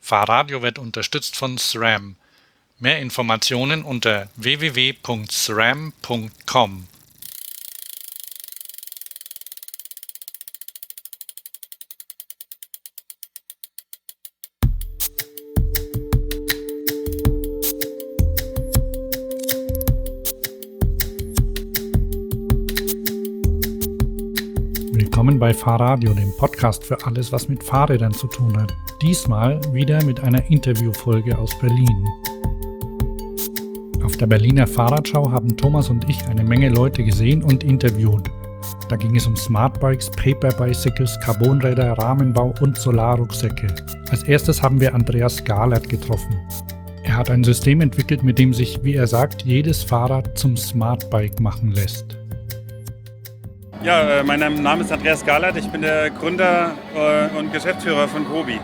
Fahrradio wird unterstützt von SRAM. Mehr Informationen unter www.sram.com. Willkommen bei Fahrradio, dem Podcast für alles, was mit Fahrrädern zu tun hat. Diesmal wieder mit einer Interviewfolge aus Berlin. Auf der Berliner Fahrradschau haben Thomas und ich eine Menge Leute gesehen und interviewt. Da ging es um Smartbikes, Paperbicycles, Carbonräder, Rahmenbau und Solarrucksäcke. Als erstes haben wir Andreas Galert getroffen. Er hat ein System entwickelt, mit dem sich, wie er sagt, jedes Fahrrad zum Smartbike machen lässt. Ja, mein Name ist Andreas Galert, ich bin der Gründer und Geschäftsführer von Cobi.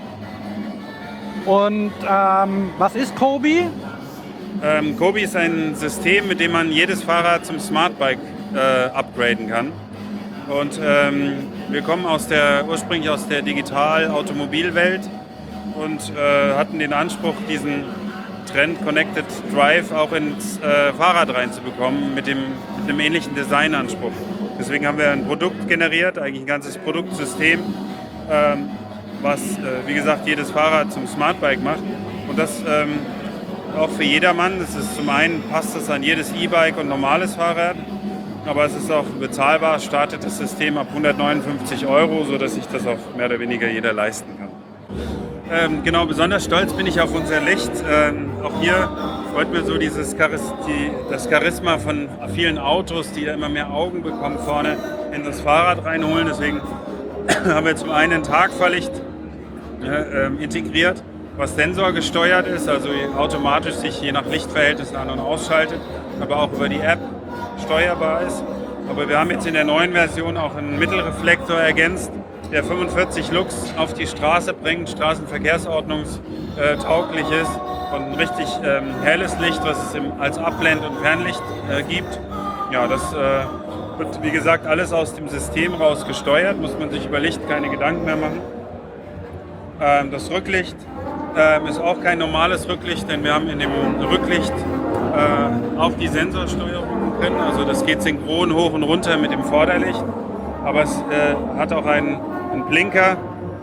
Und was ist Cobi? Cobi ist ein System, mit dem man jedes Fahrrad zum Smartbike upgraden kann. Und wir kommen ursprünglich aus der Digital-Automobilwelt und hatten den Anspruch, diesen Trend Connected Drive auch ins Fahrrad reinzubekommen mit einem ähnlichen Designanspruch. Deswegen haben wir ein Produkt generiert, eigentlich ein ganzes Produktsystem, was, wie gesagt, jedes Fahrrad zum Smartbike macht. Und das auch für jedermann. Das ist zum einen, passt es an jedes E-Bike und normales Fahrrad, aber es ist auch bezahlbar, startet das System ab 159 €, sodass sich das auch mehr oder weniger jeder leisten kann. Genau, besonders stolz bin ich auf unser Licht. Auch hier freut mir so das Charisma von vielen Autos, die da immer mehr Augen bekommen, vorne in das Fahrrad reinholen. Deswegen haben wir zum einen ein Tagfahrlicht integriert, was sensorgesteuert ist, also automatisch sich je nach Lichtverhältnissen an- und ausschaltet, aber auch über die App steuerbar ist. Aber wir haben jetzt in der neuen Version auch einen Mittelreflektor ergänzt, der 45 Lux auf die Straße bringt, straßenverkehrsordnungstauglich ist und ein richtig helles Licht, was es als Abblend- und Fernlicht gibt. Ja, das wird, wie gesagt, alles aus dem System raus gesteuert, muss man sich über Licht keine Gedanken mehr machen. Das Rücklicht ist auch kein normales Rücklicht, denn wir haben in dem Rücklicht auch die Sensorsteuerung drin, also das geht synchron hoch und runter mit dem Vorderlicht, aber es hat auch einen Blinker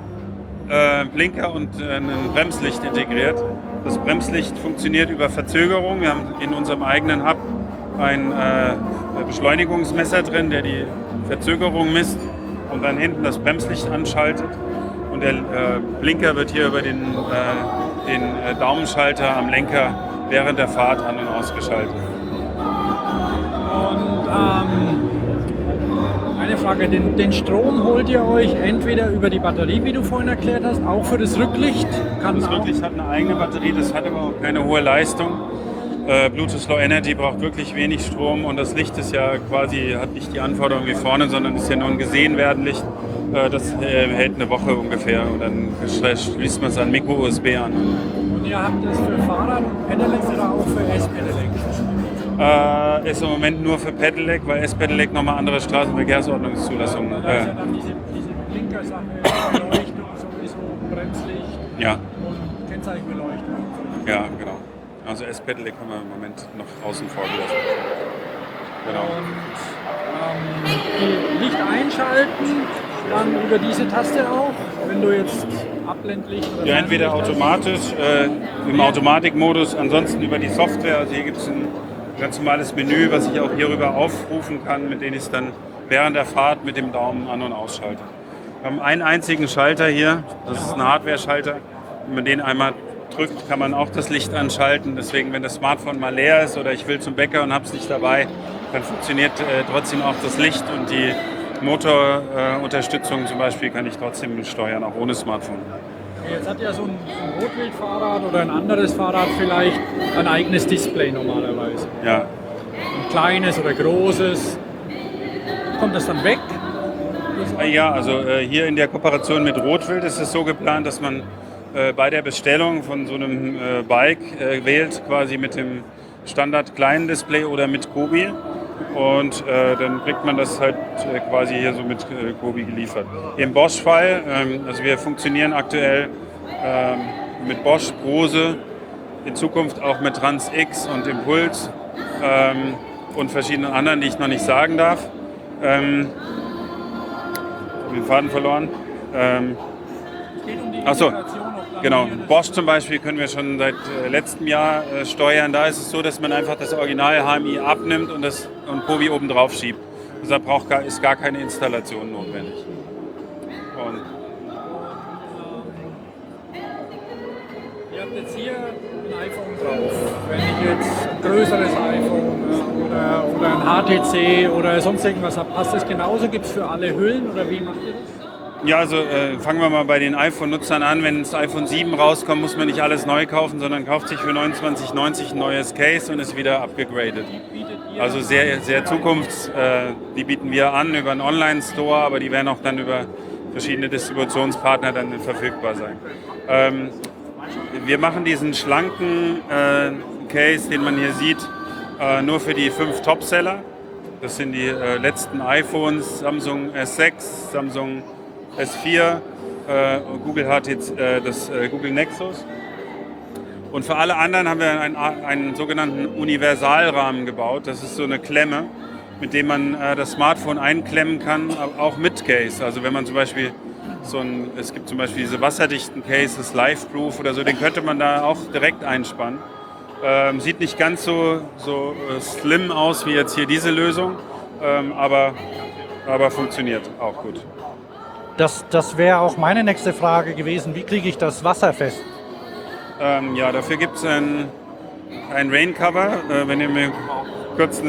und ein Bremslicht integriert. Das Bremslicht funktioniert über Verzögerung. Wir haben in unserem eigenen Hub ein Beschleunigungsmesser drin, der die Verzögerung misst und dann hinten das Bremslicht anschaltet. Und der Blinker wird hier über den Daumenschalter am Lenker während der Fahrt an- und ausgeschaltet. Und eine Frage, den Strom holt ihr euch entweder über die Batterie, wie du vorhin erklärt hast, auch für das Rücklicht? Das Rücklicht hat eine eigene Batterie, das hat aber auch keine hohe Leistung. Bluetooth Low Energy braucht wirklich wenig Strom und das Licht ist ja quasi, hat nicht die Anforderungen wie vorne, sondern ist ja nur ein Gesehen-werden-Licht. Das hält eine Woche ungefähr und dann schließt man es an Micro-USB an. Und ihr habt das für Fahrrad und Pedelec oder auch für S-Pedelec? Ist im Moment nur für Pedelec, weil S-Pedelec nochmal andere Straßenverkehrsordnungszulassungen. Da ist ja dann diese Blinker-Sache, Beleuchtung sowieso, Bremslicht und Kennzeichenbeleuchtung. Ja, genau. Also S-Pedelec haben wir im Moment noch außen vor gelassen. Genau. Und Licht einschalten, dann über diese Taste auch, wenn du jetzt Abblendlicht oder Ja, entweder automatisch, im Automatikmodus, ansonsten über die Software. Also hier gibt es ein ganz normales Menü, was ich auch hierüber aufrufen kann, mit dem ich es dann während der Fahrt mit dem Daumen an- und ausschalte. Wir haben einen einzigen Schalter hier, das ist ein Hardware-Schalter. Wenn man den einmal drückt, kann man auch das Licht anschalten. Deswegen, wenn das Smartphone mal leer ist oder ich will zum Bäcker und habe es nicht dabei, dann funktioniert trotzdem auch das Licht und die Motorunterstützung zum Beispiel kann ich trotzdem steuern, auch ohne Smartphone. Jetzt hat ja so ein Rotwild-Fahrrad oder ein anderes Fahrrad vielleicht ein eigenes Display normalerweise. Ja. Ein kleines oder großes. Kommt das dann weg? Ja, also hier in der Kooperation mit Rotwild ist es so geplant, dass man bei der Bestellung von so einem Bike wählt, quasi mit dem Standard kleinen Display oder mit Cobi. Und dann kriegt man das halt quasi hier so mit Cobi geliefert. Im Bosch-Fall, also wir funktionieren aktuell mit Bosch, Brose, in Zukunft auch mit Trans X und Impuls und verschiedenen anderen, die ich noch nicht sagen darf. Ich habe den Faden verloren. Achso, genau. Bosch zum Beispiel können wir schon seit letztem Jahr steuern. Da ist es so, dass man einfach das Original HMI abnimmt und Kobi oben drauf schiebt. Deshalb ist gar keine Installation notwendig. Und ihr habt jetzt hier ein iPhone drauf. Wenn ich jetzt ein größeres iPhone oder ein HTC oder sonst irgendwas habe, passt das genauso? Gibt es für alle Hüllen oder wie macht ihr das? ja, also fangen wir mal bei den iPhone-Nutzern an. Wenn das iPhone 7 rauskommt, muss man nicht alles neu kaufen, sondern kauft sich für 29,90 ein neues Case und ist wieder abgegradet. Also sehr, sehr die bieten wir an über einen Online-Store, aber die werden auch dann über verschiedene Distributionspartner dann verfügbar sein. Wir machen diesen schlanken Case, den man hier sieht, nur für die 5 Topseller. Das sind die letzten iPhones, Samsung S6, Samsung S4, Google Google Nexus. Und für alle anderen haben wir einen sogenannten Universalrahmen gebaut. Das ist so eine Klemme, mit dem man das Smartphone einklemmen kann, auch mit Case. Also wenn man zum Beispiel es gibt zum Beispiel diese wasserdichten Cases, Liveproof oder so, den könnte man da auch direkt einspannen. Sieht nicht ganz so slim aus wie jetzt hier diese Lösung, aber funktioniert auch gut. Das wäre auch meine nächste Frage gewesen. Wie kriege ich das wasserfest? Ja, dafür gibt es ein Raincover. Wenn ihr mir kurz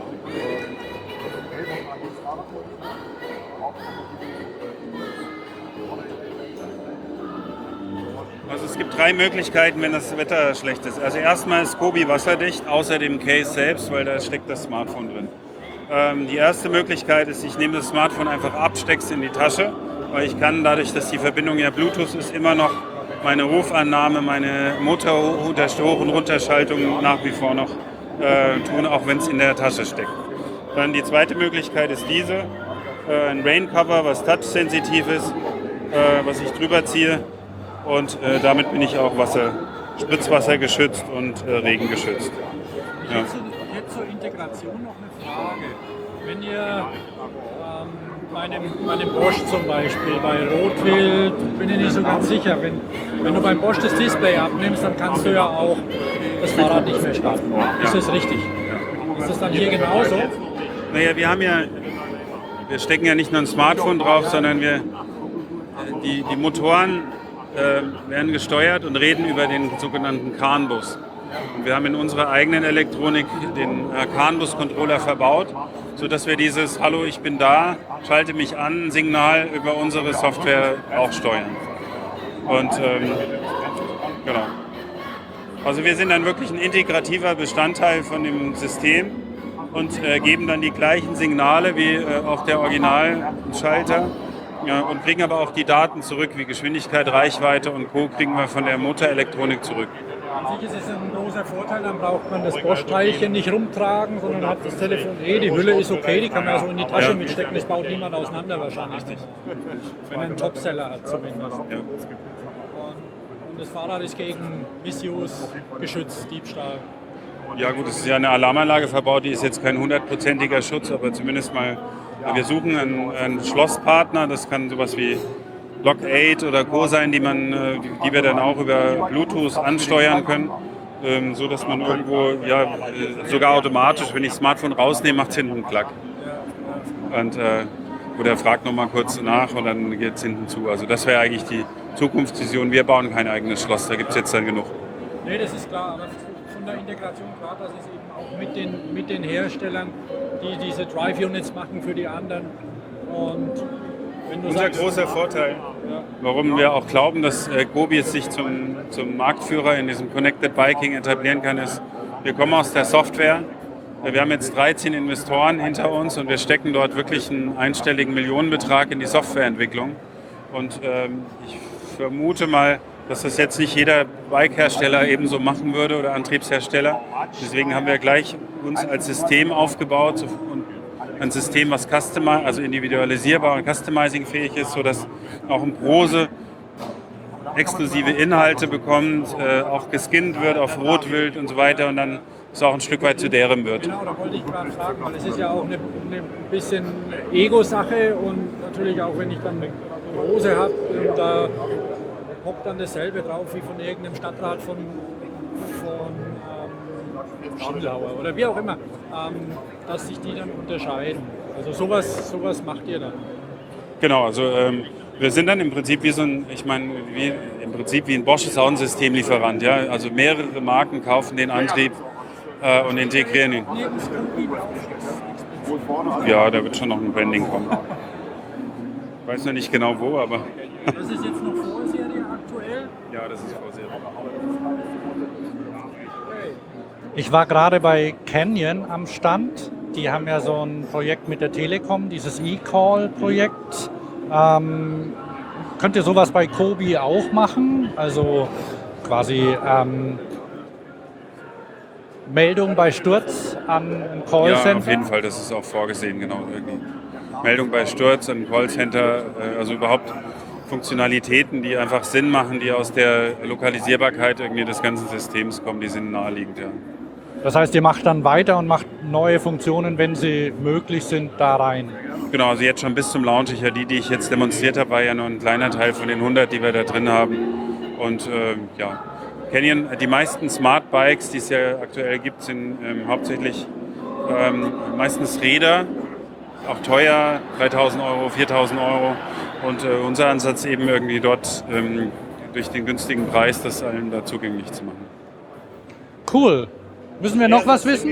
Also es gibt 3 Möglichkeiten, wenn das Wetter schlecht ist. Also erstmal ist Kobi wasserdicht, außer dem Case selbst, weil da steckt das Smartphone drin. Die erste Möglichkeit ist, ich nehme das Smartphone einfach ab, stecke es in die Tasche, weil ich kann, dadurch, dass die Verbindung ja Bluetooth ist, immer noch meine Rufannahme, meine Motor-Hoch- und Runterschaltung nach wie vor noch tun, auch wenn es in der Tasche steckt. Dann die zweite Möglichkeit ist diese, ein Raincover, was touchsensitiv ist, was ich drüber ziehe. Und damit bin ich auch Spritzwasser geschützt und Regen geschützt. Ja. Jetzt zur Integration noch eine Frage. Wenn ihr meinem Bosch zum Beispiel bei Rotwild, bin ich nicht so ganz sicher, wenn du beim Bosch das Display abnimmst, dann kannst du ja auch das Fahrrad nicht mehr starten. Ist das richtig? Ist das dann hier genauso? Naja, wir stecken ja nicht nur ein Smartphone drauf, sondern die Motoren werden gesteuert und reden über den sogenannten CAN-Bus. Und wir haben in unserer eigenen Elektronik den CAN-Bus-Controller verbaut, sodass wir dieses "Hallo, ich bin da, schalte mich an" Signal über unsere Software auch steuern. Und genau. Also wir sind dann wirklich ein integrativer Bestandteil von dem System und geben dann die gleichen Signale wie auch der Originalschalter. Ja, und kriegen aber auch die Daten zurück, wie Geschwindigkeit, Reichweite und Co. kriegen wir von der Motorelektronik zurück. An sich ist es ein großer Vorteil, dann braucht man das Bosch-Teilchen nicht rumtragen, sondern hat das Telefon die Hülle ist okay, die kann man ja so in die Tasche mitstecken, das baut niemand auseinander wahrscheinlich. Wenn man einen Topseller hat zumindest. Ja. Und das Fahrrad ist gegen Missuse geschützt, Diebstahl. Ja gut, es ist ja eine Alarmanlage verbaut, die ist jetzt kein 100%iger Schutz, aber zumindest mal, wir suchen einen Schlosspartner, das kann sowas wie Lock8 oder Co. sein, die wir dann auch über Bluetooth ansteuern können, so dass man irgendwo, sogar automatisch, wenn ich das Smartphone rausnehme, macht es hinten einen Klack. Und, oder fragt nochmal kurz nach und dann geht es hinten zu. Also das wäre eigentlich die Zukunftsvision. Wir bauen kein eigenes Schloss, da gibt es jetzt dann genug. Nee, das ist klar, aber von der Integration klar, dass es eben auch mit den Herstellern, die diese Drive-Units machen für die anderen. Und wenn du unser großer Vorteil, warum wir auch glauben, dass Kobi sich zum Marktführer in diesem Connected Biking etablieren kann, ist, wir kommen aus der Software. Wir haben jetzt 13 Investoren hinter uns und wir stecken dort wirklich einen einstelligen Millionenbetrag in die Softwareentwicklung. Und ich vermute mal, dass das jetzt nicht jeder Bike-Hersteller ebenso machen würde oder Antriebshersteller. Deswegen haben wir gleich uns als System aufgebaut und ein System, was individualisierbar und customizing-fähig ist, sodass auch ein Brose exklusive Inhalte bekommt, auch geskinnt wird auf Rotwild und so weiter und dann es auch ein Stück weit zu deren wird. Genau, da wollte ich gerade fragen, weil es ist ja auch eine bisschen Ego-Sache und natürlich auch, wenn ich dann eine Rose habe und da hockt dann dasselbe drauf wie von irgendeinem Stadtrat von Schindlauer oder wie auch immer, dass sich die dann unterscheiden. Also sowas macht ihr dann. Genau, also wir sind dann im Prinzip wie wie ein Bosch Soundsystemlieferant, ja. Also mehrere Marken kaufen den Antrieb und integrieren ihn. Ja, da wird schon noch ein Branding kommen. Ich weiß noch nicht genau wo, aber. Das ist jetzt noch Vorserie aktuell? Ja, das ist Vorserie. Ich war gerade bei Canyon am Stand. Die haben ja so ein Projekt mit der Telekom, dieses E-Call-Projekt. Könnt ihr sowas bei Kobi auch machen? Also quasi Meldung bei Sturz an ein Callcenter? Ja, auf jeden Fall, das ist auch vorgesehen, genau. Irgendwie. Meldung bei Sturz an ein Callcenter, also überhaupt Funktionalitäten, die einfach Sinn machen, die aus der Lokalisierbarkeit irgendwie des ganzen Systems kommen, die sind naheliegend, ja. Das heißt, ihr macht dann weiter und macht neue Funktionen, wenn sie möglich sind, da rein? Genau, also jetzt schon bis zum Launch. Die ich jetzt demonstriert habe, war ja nur ein kleiner Teil von den 100, die wir da drin haben. Und ja, Canyon, die meisten Smart Bikes, die es ja aktuell gibt, sind hauptsächlich meistens Räder, auch teuer, 3.000 Euro, 4.000 Euro. Und unser Ansatz eben irgendwie dort durch den günstigen Preis das allen da zugänglich zu machen. Cool. Müssen wir noch was wissen?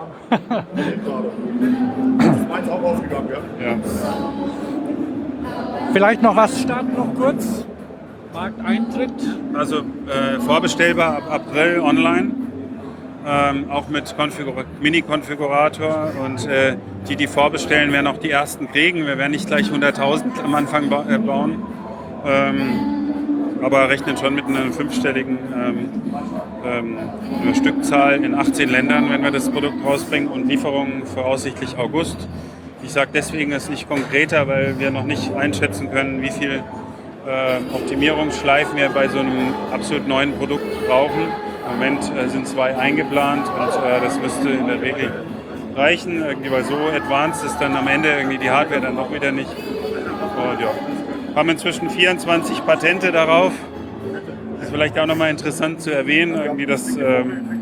Meins auch rausgegangen, ja? Ja. Vielleicht noch was? Start noch kurz. Markteintritt. Also vorbestellbar ab April online, auch mit Mini-Konfigurator und die vorbestellen, werden auch die ersten kriegen. Wir werden nicht gleich 100.000 am Anfang bauen, aber rechnen schon mit einer fünfstelligen Stückzahl in 18 Ländern, wenn wir das Produkt rausbringen und Lieferungen voraussichtlich August. Ich sage deswegen es nicht konkreter, weil wir noch nicht einschätzen können, wie viel Optimierungsschleifen wir bei so einem absolut neuen Produkt brauchen. Im Moment sind 2 eingeplant und das müsste in der Regel reichen, irgendwie, weil so advanced ist dann am Ende irgendwie die Hardware dann doch wieder nicht. Und ja, haben inzwischen 24 Patente darauf. Das ist vielleicht auch nochmal interessant zu erwähnen, irgendwie, dass wir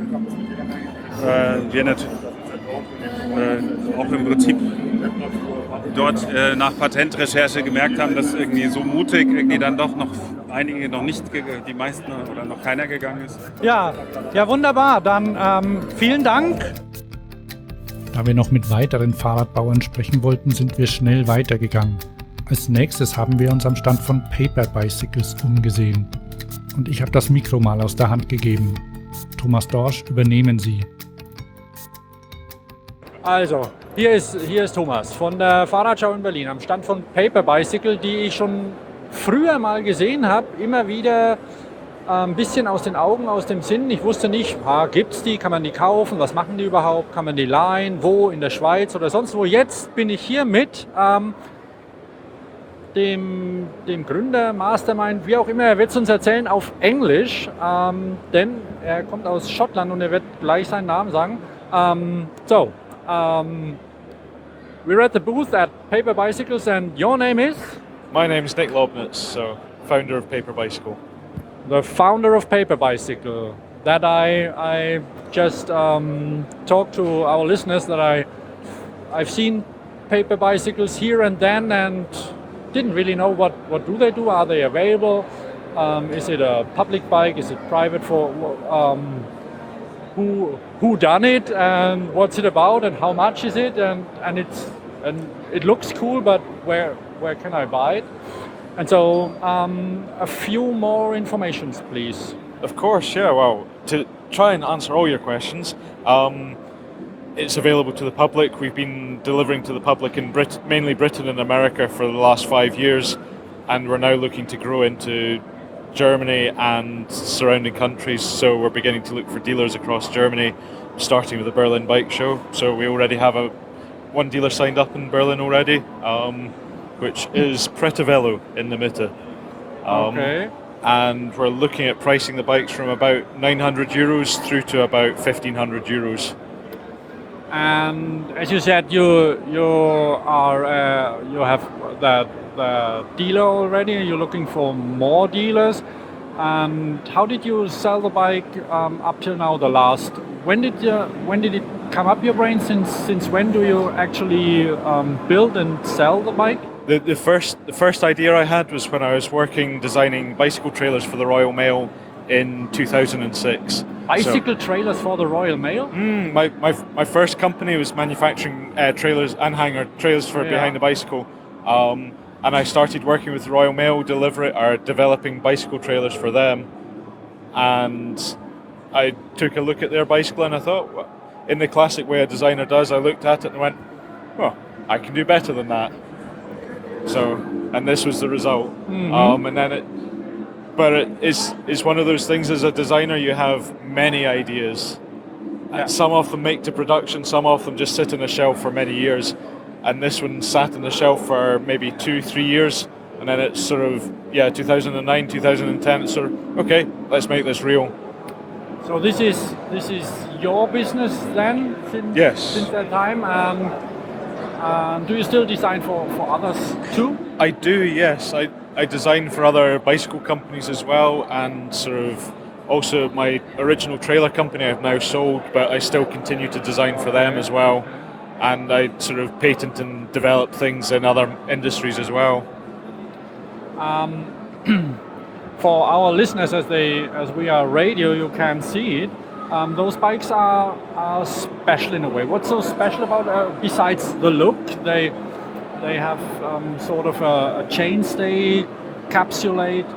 auch im Prinzip dort nach Patentrecherche gemerkt haben, dass irgendwie so mutig irgendwie dann doch noch einige noch nicht, die meisten oder noch keiner gegangen ist. Ja, wunderbar. Dann vielen Dank. Da wir noch mit weiteren Fahrradbauern sprechen wollten, sind wir schnell weitergegangen. Als nächstes haben wir uns am Stand von Paper Bicycles umgesehen. Und ich habe das Mikro mal aus der Hand gegeben. Thomas Dorsch, übernehmen Sie. Also, hier ist Thomas von der Fahrradschau in Berlin am Stand von Paper Bicycle, die ich schon früher mal gesehen habe, immer wieder ein bisschen aus den Augen, aus dem Sinn. Ich wusste nicht, gibt es die, kann man die kaufen, was machen die überhaupt, kann man die leihen, wo, in der Schweiz oder sonst wo. Jetzt bin ich hier mit dem Gründer, Mastermind, wie auch immer, er wird es uns erzählen auf Englisch, denn er kommt aus Schottland und er wird gleich seinen Namen sagen. We're at the booth at Paper Bicycles and your name is? My name is Nick Lobnitz, so founder of Paper Bicycle. The founder of Paper Bicycle. That I just talked to our listeners that I've seen Paper Bicycles here and then and didn't really know what do they do, are they available, is it a public bike, is it private, for who done it and what's it about and how much is it, and it looks cool, but where can I buy it? And so a few more informations, please. Of course, yeah. Well, to try and answer all your questions, it's available to the public. We've been delivering to the public in mainly Britain and America for the last 5 years, and we're now looking to grow into Germany and surrounding countries. So we're beginning to look for dealers across Germany, starting with the Berlin Bike Show. So we already have one dealer signed up in Berlin already, which is Pretavello in the Mitte. Okay. and we're looking at pricing the bikes from about 900 euros through to about 1500 euros. And as you said, you have the dealer already. You're looking for more dealers. And how did you sell the bike up till now? When did it come up your brain? Since when do you actually build and sell the bike? The first idea I had was when I was designing bicycle trailers for the Royal Mail in 2006. Bicycle trailers for the Royal Mail? My first company was manufacturing trailers and hanger trailers for behind the bicycle, and I started working with the Royal Mail developing bicycle trailers for them. And I took a look at their bicycle and I thought, well, in the classic way a designer does, I looked at it and went, well, I can do better than that. And this was the result. But it's one of those things. As a designer, you have many ideas. And some of them make to production, some of them just sit on a shelf for many years. And this one sat on the shelf for maybe 2-3 years, and then it's sort of 2009, 2010. It's sort of okay, let's make this real. So this is your business then? Since that time. Do you still design for others too? I do, yes. I design for other bicycle companies as well, and sort of also my original trailer company I've now sold, but I still continue to design for them as well. And I sort of patent and develop things in other industries as well. For our listeners, as we are radio, you can see it. Those bikes are special in a way. What's so special about besides the look? They have sort of a chainstay, capsulate,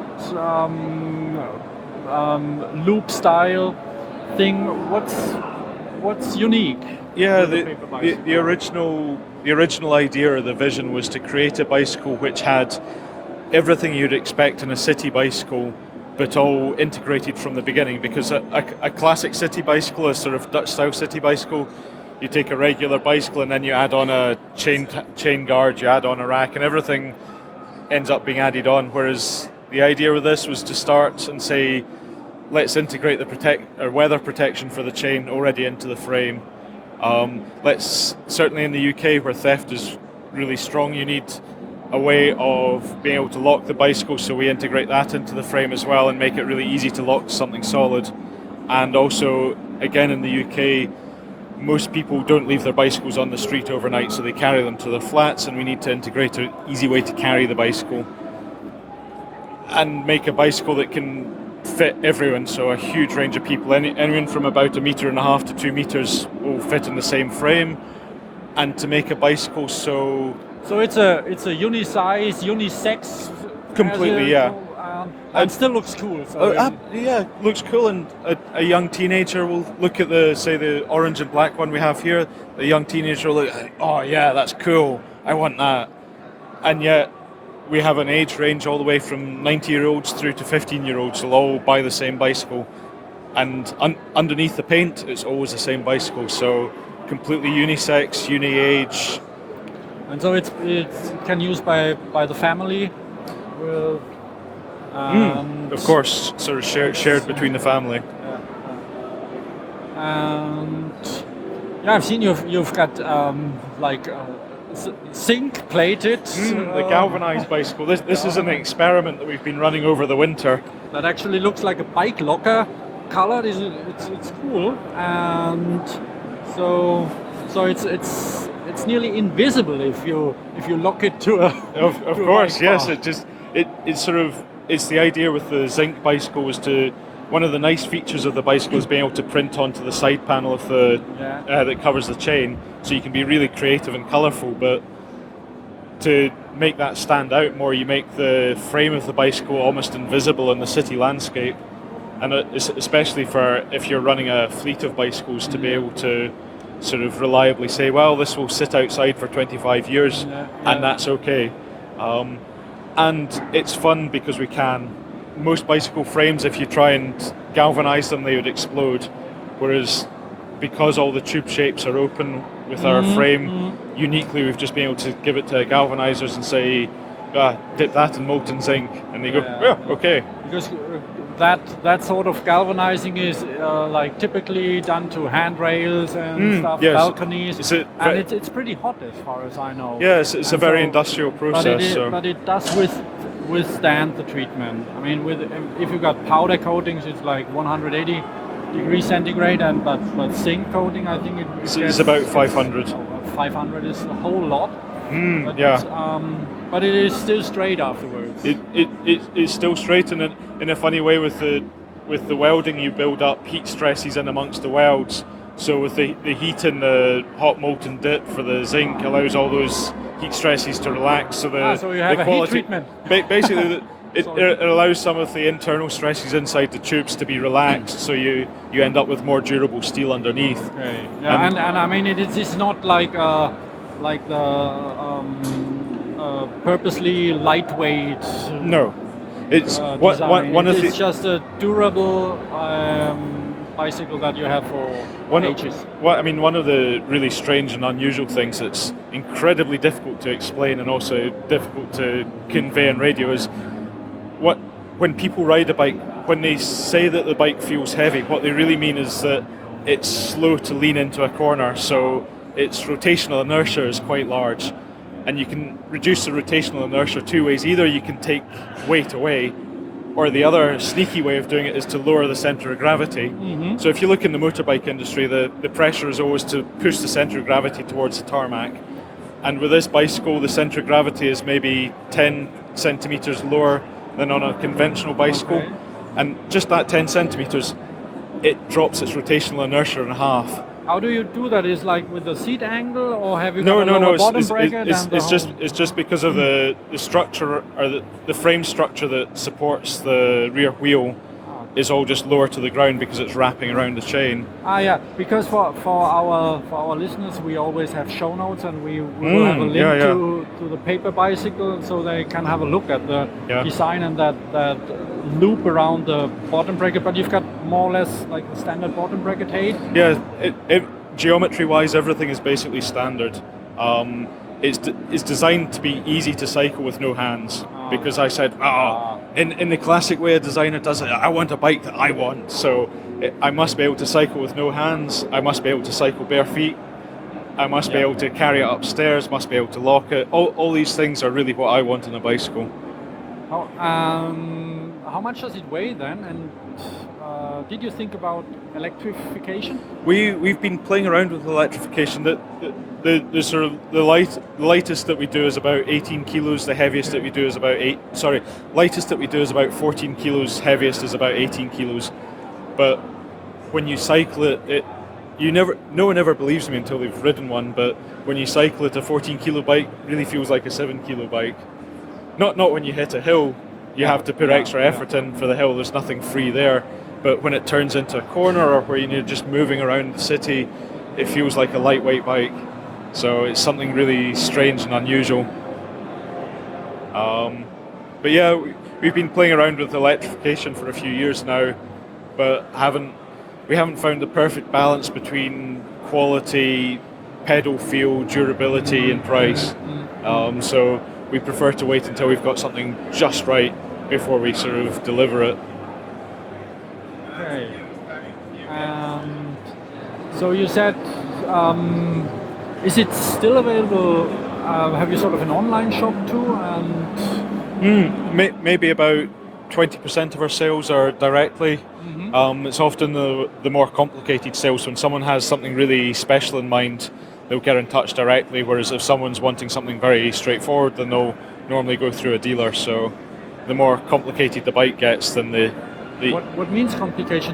loop style thing. What's unique? Yeah, the original idea or the vision was to create a bicycle which had everything you'd expect in a city bicycle, but all integrated from the beginning. Because a classic city bicycle, a sort of Dutch style city bicycle, you take a regular bicycle and then you add on a chain guard, you add on a rack, and everything ends up being added on. Whereas the idea with this was to start and say, let's integrate the weather protection for the chain already into the frame. Certainly in the UK, where theft is really strong, you need a way of being able to lock the bicycle, so we integrate that into the frame as well and make it really easy to lock something solid. And also, again, in the UK, most people don't leave their bicycles on the street overnight, so they carry them to their flats, and we need to integrate an easy way to carry the bicycle and make a bicycle that can fit everyone, so a huge range of people. Anyone from about 1.5 meters to 2 meters will fit in the same frame. And to make a bicycle so it's a unisize, unisex. Completely, and still looks cool. So looks cool. And a young teenager will look at the orange and black one we have here. The young teenager will look, oh yeah, that's cool, I want that. And yet we have an age range all the way from 90-year-olds through to 15-year-olds will all buy the same bicycle. And underneath the paint, it's always the same bicycle. So completely unisex, uni-age. And so it can use by the family. Of course, sort of shared between the family. And I've seen you've got zinc plated. The galvanized bicycle. This is an experiment that we've been running over the winter. That actually looks like a bike locker color. It's cool, and so it's nearly invisible if you lock it to a. Of course, yes. It's the idea with the zinc bicycle was to. One of the nice features of the bicycle is being able to print onto the side panel of that covers the chain, so you can be really creative and colourful. But to make that stand out more, you make the frame of the bicycle almost invisible in the city landscape, and especially for if you're running a fleet of bicycles, to be able to sort of reliably say, well, this will sit outside for 25 years, and that's okay. And it's fun because we can. Most bicycle frames, if you try and galvanise them, they would explode. Whereas, because all the tube shapes are open with our frame, uniquely we've just been able to give it to galvanisers and say, dip that in molten zinc, and they go, okay. because that sort of galvanizing is like typically done to handrails and stuff, yes. balconies, And it's pretty hot as far as I know. Yes, it's a very industrial process. But it does withstand the treatment. I mean, if you got powder coatings, it's like 180 degrees centigrade, but zinc coating, I think it's about 500. 500 is a whole lot. But it is still straight afterwards. It's still straight, and in a funny way with the welding, you build up heat stresses in amongst the welds. So with the heat in the hot molten dip for the zinc allows all those heat stresses to relax. So so you have the a quality, heat treatment. Basically, it allows some of the internal stresses inside the tubes to be relaxed. So you end up with more durable steel underneath. Okay. Yeah, and I mean it is not like the purposely lightweight. No, it's one of the. It's just a durable bicycle that you have for ages. One of the really strange and unusual things that's incredibly difficult to explain and also difficult to convey on radio is when people ride a bike, when they say that the bike feels heavy, what they really mean is that it's slow to lean into a corner, so its rotational inertia is quite large. And you can reduce the rotational inertia two ways. Either you can take weight away, or the other sneaky way of doing it is to lower the center of gravity. Mm-hmm. So if you look in the motorbike industry, the pressure is always to push the center of gravity towards the tarmac. And with this bicycle, the center of gravity is maybe 10 centimeters lower than on a conventional bicycle. Okay. And just that 10 centimeters, it drops its rotational inertia in half. How do you do that? Is like with the seat angle, or have you got a lower bottom bracket? It's just because of the structure or the frame structure that supports the rear wheel is all just lower to the ground because it's wrapping around the chain. Yeah, because for our listeners, we always have show notes, and we will have a link to the paper bicycle, so they can have a look at the design and that loop around the bottom bracket. But you've got more or less like the standard bottom bracket height. Yeah, geometry-wise, everything is basically standard. It's designed to be easy to cycle with no hands, because I said, in the classic way a designer does it, I want a bike that I want, so I must be able to cycle with no hands, I must be able to cycle bare feet, I must be able to carry it upstairs, must be able to lock it. All these things are really what I want in a bicycle. How much does it weigh then? And did you think about electrification? We've been playing around with electrification. The sort of the lightest that we do is about 18 kilos. The heaviest that we do is lightest that we do is about 14 kilos. Heaviest is about 18 kilos. But when you cycle it, no one ever believes me until they've ridden one. But when you cycle it, a 14 kilo bike really feels like a 7 kilo bike. Not when you hit a hill. You have to put extra effort in for the hill. There's nothing free there. But when it turns into a corner or where you're just moving around the city, it feels like a lightweight bike. So it's something really strange and unusual. But yeah, we've been playing around with electrification for a few years now, but we haven't found the perfect balance between quality, pedal feel, durability, and price. So we prefer to wait until we've got something just right before we sort of deliver it. Okay. So you said, is it still available? Have you sort of an online shop too? And maybe about 20% of our sales are directly. Mm-hmm. It's often the more complicated sales. When someone has something really special in mind, they'll get in touch directly, whereas if someone's wanting something very straightforward, then they'll normally go through a dealer. So the more complicated the bike gets, then the What means complication?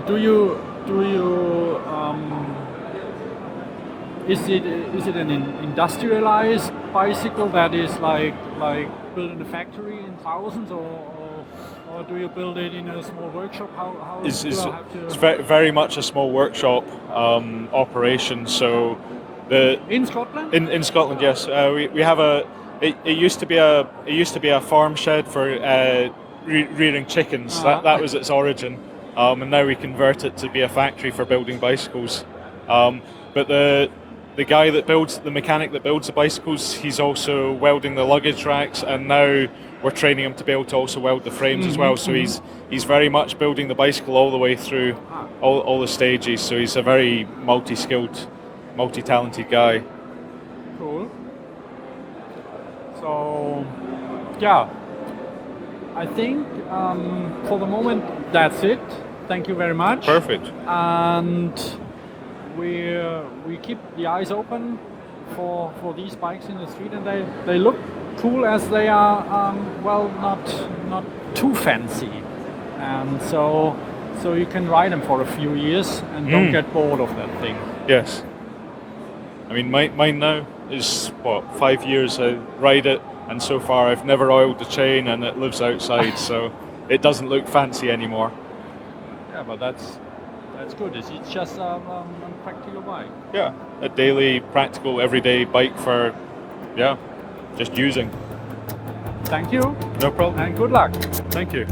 Is it an industrialized bicycle that is like built in a factory in thousands, or do you build it in a small workshop? How it's very much a small workshop operation. So in Scotland? In Scotland, yes. We have it used to be a farm shed for rearing chickens. That was its origin, and now we convert it to be a factory for building bicycles. But guy that builds, the mechanic that builds the bicycles, he's also welding the luggage racks, and now we're training him to be able to also weld the frames as well. So he's very much building the bicycle all the way through all the stages. So he's a very multi-skilled, multi-talented guy. Cool. So, yeah, I think for the moment that's it. Thank you very much. Perfect. And we keep the eyes open for these bikes in the street, and they look cool as they are not too fancy, and so you can ride them for a few years and don't get bored of that thing. Yes. I mean, mine now is 5 years I ride it, and so far I've never oiled the chain, and it lives outside, so it doesn't look fancy anymore. Yeah, but that's good. It's just a practical bike. Yeah, a daily, practical, everyday bike for, just using. Thank you. No problem. And good luck. Thank you.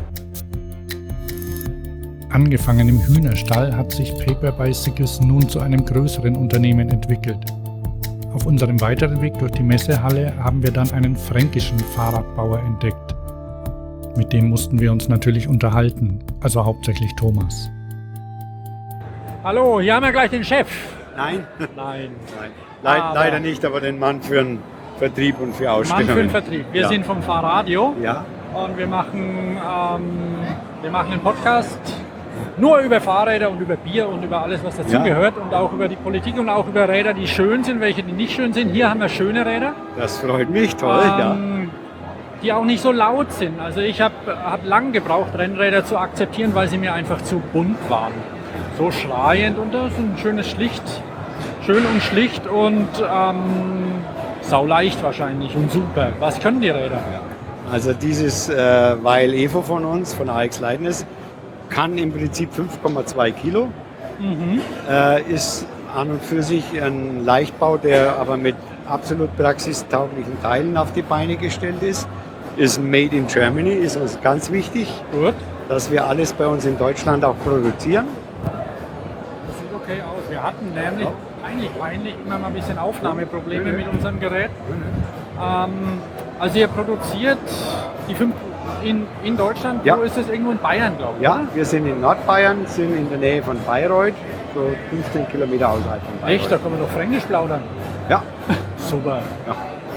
Angefangen im Hühnerstall hat sich Paper Bicycles nun zu einem größeren Unternehmen entwickelt. Auf unserem weiteren Weg durch die Messehalle haben wir dann einen fränkischen Fahrradbauer entdeckt. Mit dem mussten wir uns natürlich unterhalten, also hauptsächlich Thomas. Hallo, hier haben wir gleich den Chef. Nein, Nein. leider nicht, aber den Mann für den Vertrieb und für Ausstellungen. Mann für den Vertrieb. Wir sind vom Fahrradio Ja, und wir machen einen Podcast nur über Fahrräder und über Bier und über alles, was dazugehört, und auch über die Politik und auch über Räder, die schön sind, welche die nicht schön sind. Hier haben wir schöne Räder. das freut mich, toll, ja. Die auch nicht so laut sind. Also ich hab lang gebraucht, Rennräder zu akzeptieren, weil sie mir einfach zu bunt waren. So schreiend, und das ist ein schön und schlicht und sauleicht wahrscheinlich und super. Was können die Räder? Also dieses Weil Evo von uns, von AX Lightness, kann im Prinzip 5,2 Kilo. Ist an und für sich ein Leichtbau, der aber mit absolut praxistauglichen Teilen auf die Beine gestellt ist. Ist made in Germany, ist uns ganz wichtig, Gut. dass wir alles bei uns in Deutschland auch produzieren. Das sieht okay aus. Wir hatten nämlich eigentlich immer mal ein bisschen Aufnahmeprobleme mit unserem Gerät. Also ihr produziert die 5 in Deutschland. Ja. Wo ist das? Irgendwo in Bayern, glaube ich. Ja, Oder? wir sind in Nordbayern, sind in der Nähe von Bayreuth, so 15 Kilometer außerhalb von Bayreuth. Echt? Da können wir noch Fränkisch plaudern. Ja, Super. Ja.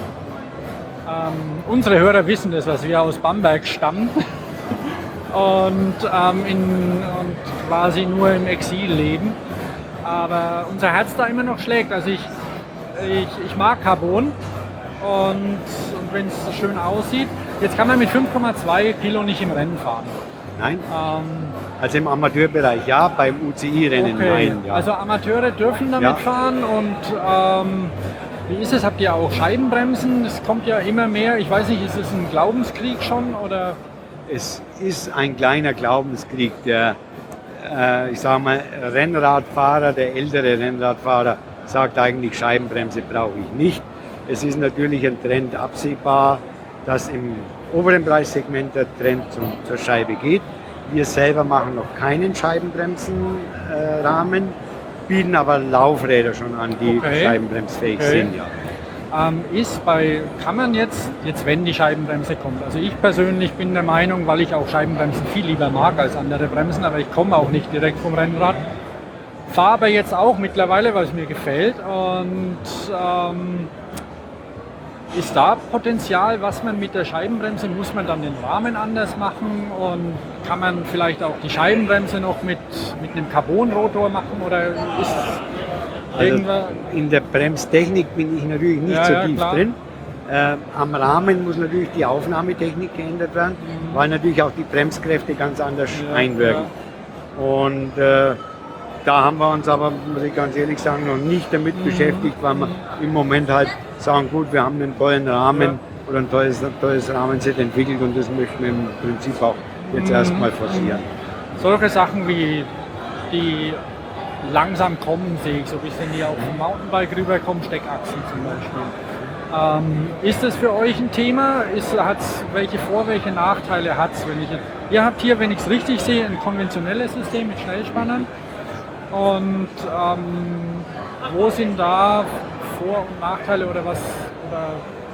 Unsere Hörer wissen das, was wir aus Bamberg stammen und quasi nur im Exil leben. Aber unser Herz da immer noch schlägt. Also ich mag Carbon, und wenn es schön aussieht. Jetzt kann man mit 5,2 Kilo nicht im Rennen fahren. nein. Also im Amateurbereich ja, beim UCI-Rennen nein. Ja. Also Amateure dürfen damit Ja. fahren, und wie ist es? Habt ihr auch Scheibenbremsen? Es kommt ja immer mehr. Ich weiß nicht, ist es ein Glaubenskrieg schon, oder? Es ist ein kleiner Glaubenskrieg. Der, ich sage mal, Rennradfahrer, der ältere Rennradfahrer, sagt eigentlich, Scheibenbremse brauche ich nicht. Es ist natürlich ein Trend absehbar, dass im oberen Preissegment der Trend zur Scheibe geht. Wir selber machen noch keinen Scheibenbremsenrahmen, bieten aber Laufräder schon an, die Okay. scheibenbremsfähig Okay. sind. Ja. Kann man jetzt, wenn die Scheibenbremse kommt, also ich persönlich bin der Meinung, weil ich auch Scheibenbremsen viel lieber mag als andere Bremsen, aber ich komme auch nicht direkt vom Rennrad, fahre aber jetzt auch mittlerweile, weil es mir gefällt, und ist da Potenzial, was man mit der Scheibenbremse, muss man dann den Rahmen anders machen, und kann man vielleicht auch die Scheibenbremse noch mit einem Carbonrotor machen, oder ist Also in der Bremstechnik bin ich natürlich nicht so tief klar. drin. Am Rahmen muss natürlich die Aufnahmetechnik geändert werden, weil natürlich auch die Bremskräfte ganz anders einwirken. Und da haben wir uns aber, muss ich ganz ehrlich sagen, noch nicht damit beschäftigt, weil wir im Moment halt sagen, gut, wir haben einen tollen Rahmen oder ein tolles Rahmenset entwickelt, und das möchten wir im Prinzip auch jetzt erstmal forcieren. Solche Sachen wie die langsam kommen, sehe ich so ein bisschen, die auf dem Mountainbike rüberkommen, Steckachsen zum Beispiel. Ist das für euch ein Thema? Welche welche Nachteile hat es? Ihr habt hier, wenn ich es richtig sehe, ein konventionelles System mit Schnellspannern. Und wo sind da Vor- und Nachteile oder was? Oder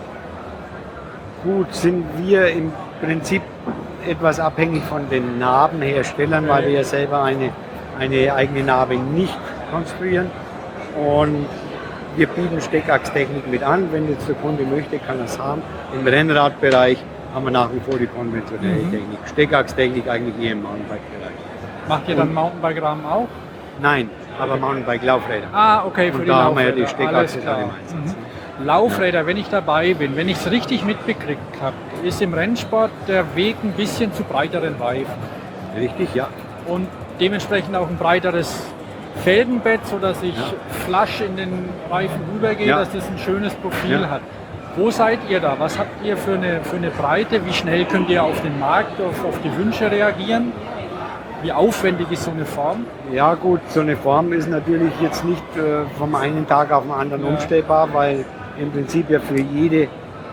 Gut, sind wir im Prinzip etwas abhängig von den Narbenherstellern, weil wir ja selber eine eigene Narbe nicht konstruieren. Und wir bieten Steckachstechnik mit an. Wenn jetzt der Kunde möchte, kann er es haben. Im Rennradbereich haben wir nach wie vor die konventionelle Technik. Steckachstechnik eigentlich eher im Mountainbike-Bereich. macht ihr dann Mountainbike-Rahmen auch? Nein, aber Mountainbike-Laufräder. Ah, okay, für Und die da haben wir ja Laufräder. die Steckachse Alles klar. dann im Einsatz. Laufräder, wenn ich dabei bin, wenn ich es richtig mitbekriegt habe, ist im Rennsport der Weg ein bisschen zu breiteren Reifen. Richtig, ja. Und dementsprechend auch ein breiteres Felgenbett, sodass ich flash in den Reifen rübergehe, Ja. dass das ein schönes Profil Ja. hat. Wo seid ihr da? Was habt ihr für eine Breite? Wie schnell könnt ihr auf den Markt, auf die Wünsche reagieren? Wie aufwendig ist so eine Form? Ja gut, so eine Form ist natürlich jetzt nicht vom einen Tag auf den anderen umstellbar, weil im Prinzip ja für jede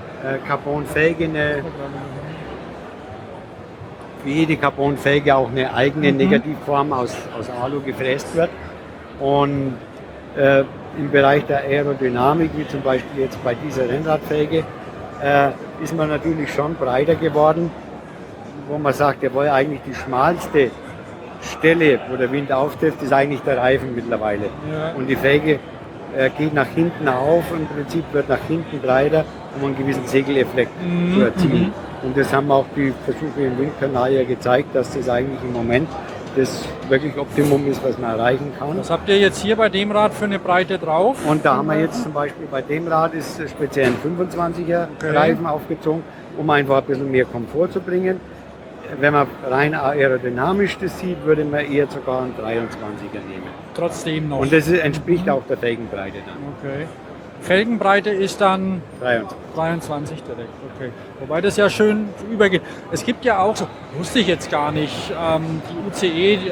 Carbonfelge auch eine eigene Negativform aus Alu gefräst wird. Und im Bereich der Aerodynamik, wie zum Beispiel jetzt bei dieser Rennradfelge, ist man natürlich schon breiter geworden, wo man sagt, jawohl, eigentlich die schmalste Stelle, wo der Wind auftrifft, ist eigentlich der Reifen mittlerweile. Ja. Und die Felge geht nach hinten auf, im Prinzip wird nach hinten breiter, um einen gewissen Segeleffekt zu erzielen. Und das haben auch die Versuche im Windkanal ja gezeigt, dass das eigentlich im Moment das wirklich Optimum ist, was man erreichen kann. Was habt ihr jetzt hier bei dem Rad für eine Breite drauf? Und da haben wir jetzt zum Beispiel bei dem Rad ist speziell ein 25er Reifen aufgezogen, um einfach ein bisschen mehr Komfort zu bringen. Wenn man rein aerodynamisch das sieht, würde man eher sogar einen 23er nehmen. Trotzdem noch. Und das entspricht auch der Felgenbreite dann. Okay. Felgenbreite ist dann 23. 23 direkt, okay. Wobei das ja schön übergeht. Es gibt ja auch, so wusste ich jetzt gar nicht, die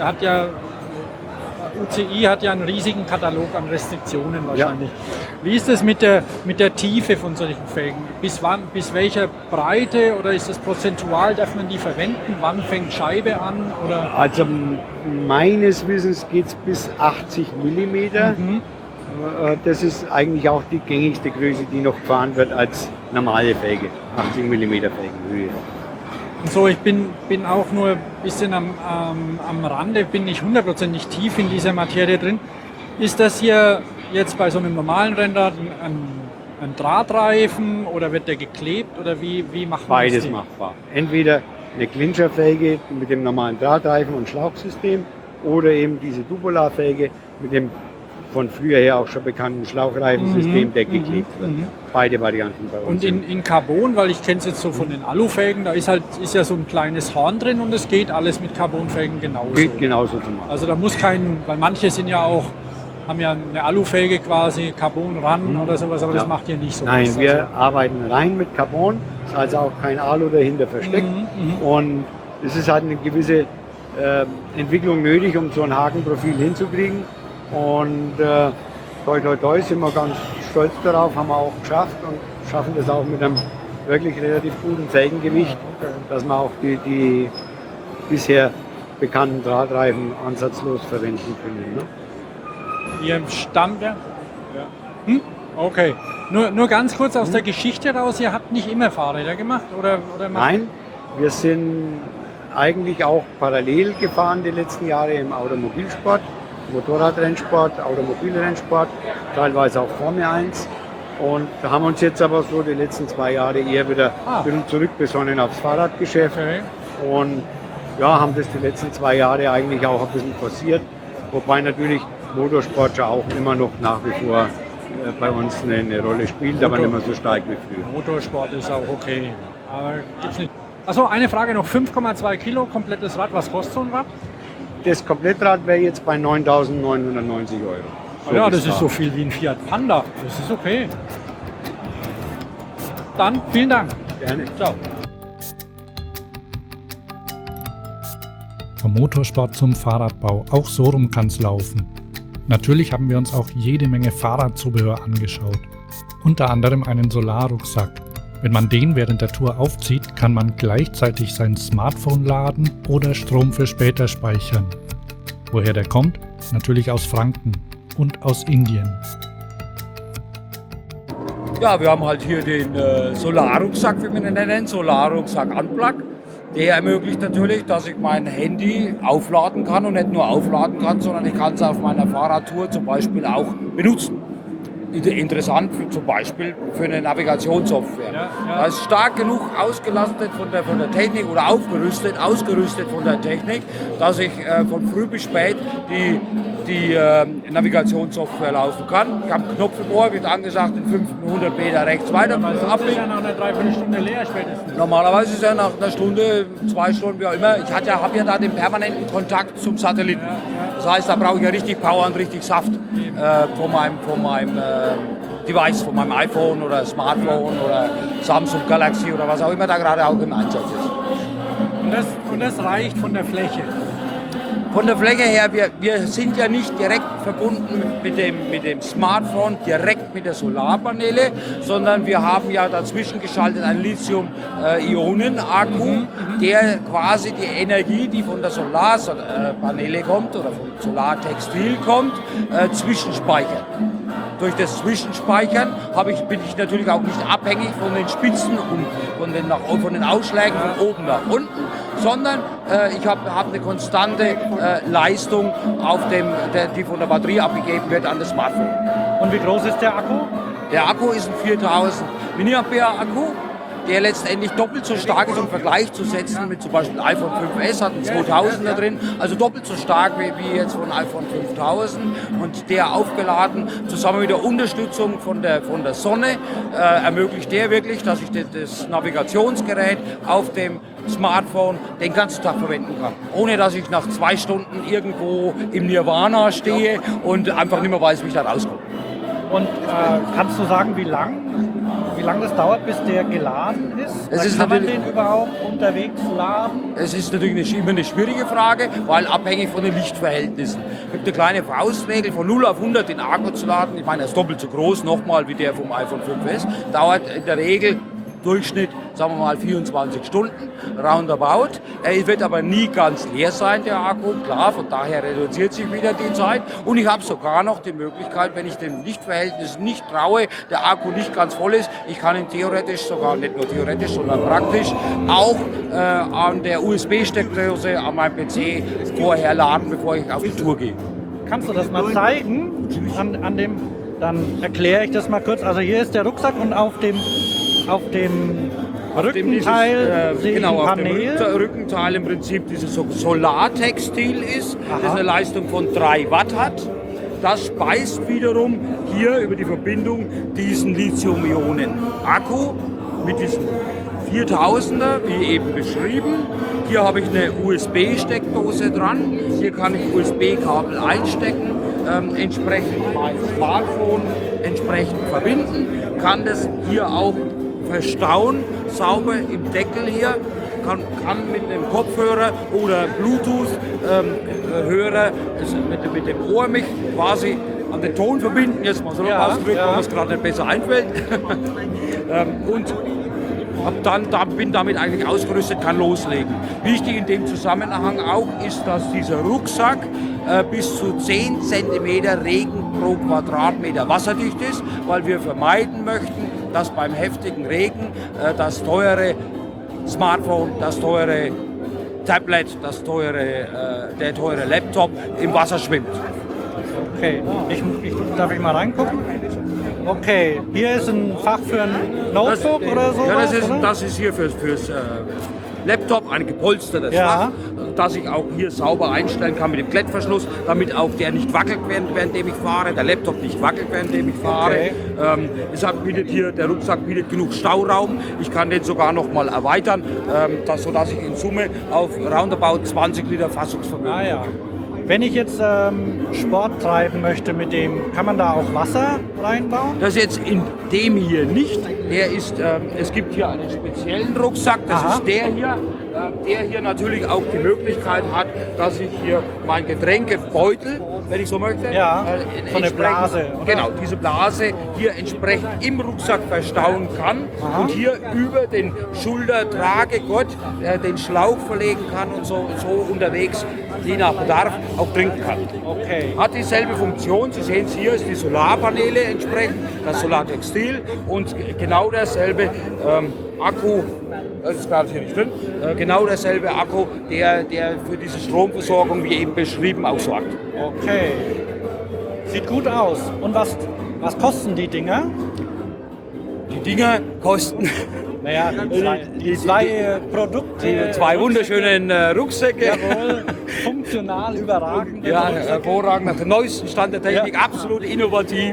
UCI hat ja einen riesigen Katalog an Restriktionen wahrscheinlich. Wie ist es mit der Tiefe von solchen Felgen? Bis welcher Breite oder ist das prozentual, darf man die verwenden? Wann fängt Scheibe an? Oder? Also meines Wissens geht es bis 80 mm. Das ist eigentlich auch die gängigste Größe, die noch gefahren wird als normale Felge. 80 mm Felgenhöhe. Und so, ich bin auch nur ein bisschen am Rande, bin nicht 100% tief in dieser Materie drin. Ist das hier jetzt bei so einem normalen Rennrad ein Drahtreifen oder wird der geklebt oder wie macht man das? Beides machbar. Entweder eine Clincher-Felge mit dem normalen Drahtreifen und Schlauchsystem oder eben diese Tubularfelge mit dem von früher her auch schon bekannten Schlauchreifensystem, der geklebt wird. Beide Varianten bei uns. Und in Carbon, weil ich kenne es jetzt so von den Alufelgen, da ist ja so ein kleines Horn drin und es geht alles mit Carbonfelgen genauso. Geht genauso zu machen. Also da muss weil manche haben ja eine Alufelge quasi, Carbon ran oder sowas, aber das macht ihr nicht so. Nein, was. wir arbeiten rein mit Carbon, ist also auch kein Alu dahinter versteckt. Und es ist halt eine gewisse Entwicklung nötig, um so ein Hakenprofil hinzukriegen. Und toi toi toi sind wir ganz stolz darauf, haben wir auch geschafft und schaffen das auch mit einem wirklich relativ guten Felgengewicht, dass wir auch die bisher bekannten Drahtreifen ansatzlos verwenden können. Ne? Ihr stammt ja? Okay. Nur ganz kurz aus der Geschichte raus, ihr habt nicht immer Fahrräder gemacht? Oder Nein, wir sind eigentlich auch parallel gefahren die letzten Jahre im Automobilsport. Motorradrennsport, Automobilrennsport, teilweise auch Formel 1. Und da haben wir uns jetzt aber so die letzten 2 Jahre eher wieder ein bisschen zurückbesonnen aufs Fahrradgeschäft. Okay. Und ja, haben das die letzten 2 Jahre eigentlich auch ein bisschen forciert. Wobei natürlich Motorsport ja auch immer noch nach wie vor bei uns eine Rolle spielt, aber nicht mehr so stark wie früher. Motorsport ist auch okay. Aber gibt's nicht. Achso, eine Frage noch. 5,2 Kilo, komplettes Rad. Was kostet so ein Rad? Das Komplettrad wäre jetzt bei 9.990 €. So ja, das ist so viel wie ein Fiat Panda. Das ist okay. Dann vielen Dank. Gerne. Ciao. Vom Motorsport zum Fahrradbau, auch so rum kann's laufen. Natürlich haben wir uns auch jede Menge Fahrradzubehör angeschaut. Unter anderem einen Solarrucksack. Wenn man den während der Tour aufzieht, kann man gleichzeitig sein Smartphone laden oder Strom für später speichern. Woher der kommt? Natürlich aus Franken und aus Indien. Ja, wir haben halt hier den Solarrucksack, wie wir ihn nennen, Solarrucksack Unplug. Der ermöglicht natürlich, dass ich mein Handy aufladen kann und nicht nur aufladen kann, sondern ich kann es auf meiner Fahrradtour zum Beispiel auch benutzen. Interessant zum Beispiel für eine Navigationssoftware. Das ist stark genug ausgelastet von der Technik oder ausgerüstet von der Technik, dass ich von früh bis spät die Navigationssoftware laufen kann. Ich habe einen Knopf im Ohr, wird angesagt, in 500 Meter rechts weiter. Aber das ist ja nach einer Dreiviertelstunde leer spätestens. Normalerweise ist er nach einer Stunde, 2 Stunden, wie auch immer. Ich habe ja da den permanenten Kontakt zum Satelliten. Das heißt, da brauche ich ja richtig Power und richtig Saft von meinem Device, von meinem iPhone oder Smartphone oder Samsung Galaxy oder was auch immer da gerade auch im Einsatz ist. Und das reicht von der Fläche? Von der Fläche her, wir sind ja nicht direkt verbunden mit dem Smartphone, direkt mit der Solarpaneele, sondern wir haben ja dazwischen geschaltet einen Lithium-Ionen-Akku, der quasi die Energie, die von der Solarpaneele kommt oder vom Solartextil kommt, zwischenspeichert. Durch das Zwischenspeichern bin ich natürlich auch nicht abhängig von den Spitzen und von den Ausschlägen von oben nach unten, sondern ich habe eine konstante Leistung, die von der Batterie abgegeben wird an das Smartphone. Und wie groß ist der Akku? Der Akku ist ein 4000 mAh Akku, der letztendlich doppelt so stark ist, um Vergleich zu setzen mit zum Beispiel iPhone 5S, hat einen 2000er drin, also doppelt so stark wie jetzt von iPhone 5000 und der aufgeladen, zusammen mit der Unterstützung von der Sonne, ermöglicht der wirklich, dass ich das Navigationsgerät auf dem Smartphone den ganzen Tag verwenden kann, ohne dass ich nach 2 Stunden irgendwo im Nirvana stehe und einfach nicht mehr weiß, wie ich da rauskomme. Und kannst du sagen, wie lang das dauert, bis der geladen ist? Kann man den überhaupt unterwegs laden? Es ist natürlich immer eine schwierige Frage, weil abhängig von den Lichtverhältnissen. Es gibt eine kleine Faustregel, von 0 auf 100 den Akku zu laden. Ich meine, er ist doppelt so groß, nochmal wie der vom iPhone 5S. Dauert in der Regel Durchschnitt, sagen wir mal 24 Stunden, roundabout. Er wird aber nie ganz leer sein, der Akku, klar, von daher reduziert sich wieder die Zeit. Und ich habe sogar noch die Möglichkeit, wenn ich dem Lichtverhältnis nicht traue, der Akku nicht ganz voll ist, ich kann ihn theoretisch, sogar nicht nur theoretisch, sondern praktisch auch an der USB-Steckdose an meinem PC vorher laden, bevor ich auf die Tour gehe. Kannst du das mal zeigen? Dann erkläre ich das mal kurz. Also hier ist der Rucksack und auf dem Rückenteil sehe ich ein Panel. Auf dem Rückenteil im Prinzip dieses Solartextil ist, das eine Leistung von 3 Watt hat. Das speist wiederum hier über die Verbindung diesen Lithium-Ionen-Akku mit diesem 4000er, wie eben beschrieben. Hier habe ich eine USB-Steckdose dran. Hier kann ich USB-Kabel einstecken, entsprechend mein Smartphone entsprechend verbinden. Kann das hier auch verstauen, sauber im Deckel hier, kann mit einem Kopfhörer oder Bluetooth-Hörer mit dem Ohr mich quasi an den Ton verbinden, jetzt mal so ausgedrückt, weil mir es gerade nicht besser einfällt. Und bin damit eigentlich ausgerüstet, kann loslegen. Wichtig in dem Zusammenhang auch ist, dass dieser Rucksack bis zu 10 cm Regen pro Quadratmeter wasserdicht ist, weil wir vermeiden möchten, dass beim heftigen Regen das teure Smartphone, das teure Tablet, der teure Laptop im Wasser schwimmt. Okay, darf ich mal reingucken? Okay, hier ist ein Fach für ein Notebook oder so? Ja, das ist hier fürs Laptop, ein gepolstertes Fach, das ich auch hier sauber einstellen kann mit dem Klettverschluss, damit auch der nicht wackelt, währenddem ich fahre, der Laptop nicht wackelt, währenddem ich fahre. Okay. Deshalb der Rucksack bietet genug Stauraum. Ich kann den sogar noch mal erweitern, sodass ich in Summe auf roundabout 20 Liter Fassungsvermögen ja. Wenn ich jetzt Sport treiben möchte mit dem, kann man da auch Wasser reinbauen? Das jetzt in dem hier nicht. Es gibt hier einen speziellen Rucksack, das ist der hier. der hier natürlich auch die Möglichkeit hat, dass ich hier mein Getränkebeutel, wenn ich so möchte, Ja, so eine Blase, oder? Genau, diese Blase hier entsprechend im Rucksack verstauen kann und hier über den Schultertragegurt den Schlauch verlegen kann und so unterwegs, je nach Bedarf, auch trinken kann. Okay. Hat dieselbe Funktion, Sie sehen es hier, ist die Solarpaneele entsprechend, das Solartextil und genau derselbe Akku, das ist gerade hier nicht drin, genau derselbe Akku, der für diese Stromversorgung, wie eben beschrieben, auch sorgt. Okay. Sieht gut aus. Und was kosten die Dinger? Die Dinger kosten Naja, die zwei Produkte. die zwei wunderschönen Rucksäcke. Jawohl, funktional überragend. Ja, hervorragend, auf dem neuesten Stand der Technik, absolut innovativ.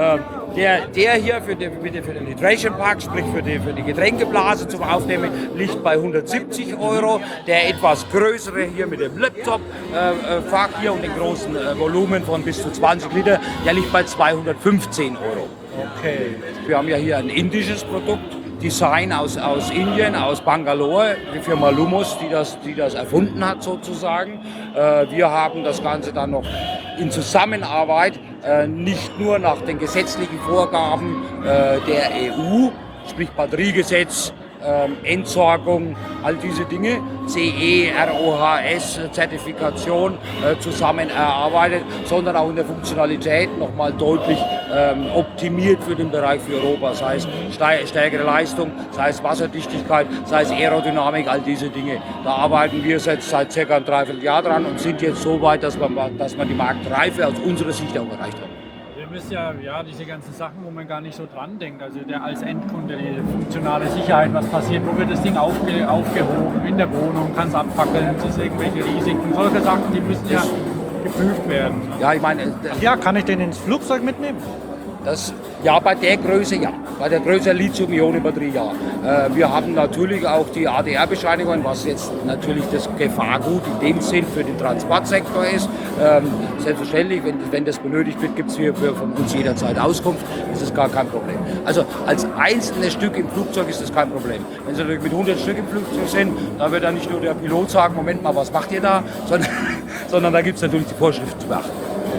Der hier für den Hydration Pack, sprich für die Getränkeblase zum Aufnehmen, liegt bei 170 €. Der etwas größere hier mit dem Laptop-Fach hier und den großen Volumen von bis zu 20 Liter, der liegt bei 215 €. Okay. Wir haben ja hier ein indisches Produkt, Design aus Indien, aus Bangalore, die Firma Lumos, die das erfunden hat sozusagen. Wir haben das Ganze dann noch in Zusammenarbeit, nicht nur nach den gesetzlichen Vorgaben der EU, sprich Batteriegesetz, Entsorgung, all diese Dinge, CE, RoHS, Zertifikation zusammen erarbeitet, sondern auch in der Funktionalität nochmal deutlich optimiert für den Bereich für Europa, sei es stärkere Leistung, sei es Wasserdichtigkeit, sei es Aerodynamik, all diese Dinge. Da arbeiten wir seit circa einem Dreivierteljahr dran und sind jetzt so weit, dass wir die Marktreife aus unserer Sicht auch erreicht haben. Ihr müsst ja diese ganzen Sachen, wo man gar nicht so dran denkt, also der als Endkunde, die funktionale Sicherheit, was passiert, wo wird das Ding aufgehoben, in der Wohnung, kann es abfackeln, es ist irgendwelche Risiken, solche Sachen, die müssen ja geprüft werden. Ja, ich meine, Ja, kann ich den ins Flugzeug mitnehmen? Ja, bei der Größe ja. Bei der Größe Lithium-Ionen-Batterie ja. Wir haben natürlich auch die ADR-Bescheinigung, was jetzt natürlich das Gefahrgut in dem Sinn für den Transportsektor ist. Selbstverständlich, wenn das benötigt wird, gibt es hier von uns jederzeit Auskunft. Das ist gar kein Problem. Also als einzelnes Stück im Flugzeug ist das kein Problem. Wenn Sie natürlich mit 100 Stück im Flugzeug sind, dann wird dann nicht nur der Pilot sagen, Moment mal, was macht ihr da? Sondern da gibt es natürlich die Vorschriften zu beachten.